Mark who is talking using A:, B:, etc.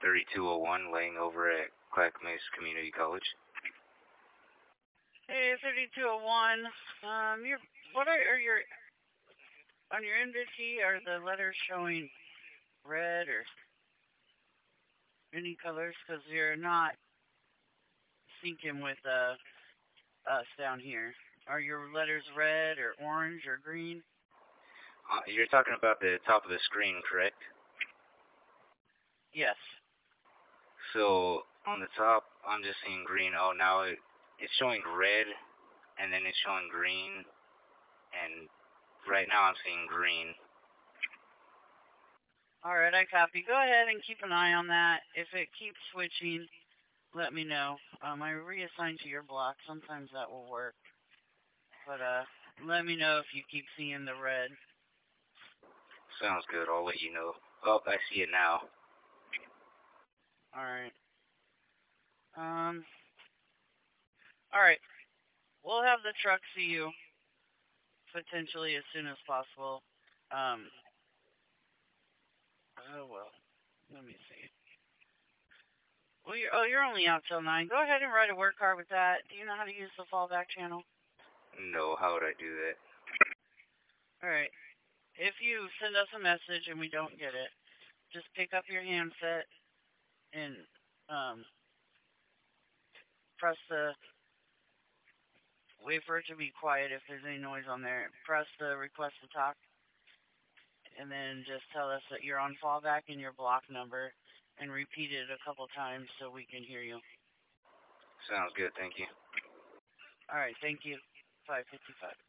A: 3201, laying over at Clackamas Community College.
B: Hey, 3201. What are your on your invitation? Are the letters showing red or any colors? Because you're not syncing with us down here. Are your letters red or orange or green?
A: You're talking about the top of the screen, correct?
B: Yes.
A: So on the top, I'm just seeing green. Oh, now it's showing red, and then it's showing green, and right now I'm seeing green.
B: All right, I copy. Go ahead and keep an eye on that. If it keeps switching, let me know. I reassign to your block. Sometimes that will work. But let me know if you keep seeing the red.
A: Sounds good. I'll let you know. Oh, I see it now.
B: All right. All right. We'll have the truck see you potentially as soon as possible. Oh well. Let me see. Well, you're only out till 9. Go ahead and write a work card with that. Do you know how to use the fallback channel?
A: No, how would I do that?
B: All right. If you send us a message and we don't get it, just pick up your handset and press the wait for it to be quiet if there's any noise on there. Press the request to talk, and then just tell us that you're on fallback and your block number, and repeat it a couple times so we can hear you.
A: Sounds good. Thank you.
B: All right. Thank you. 555.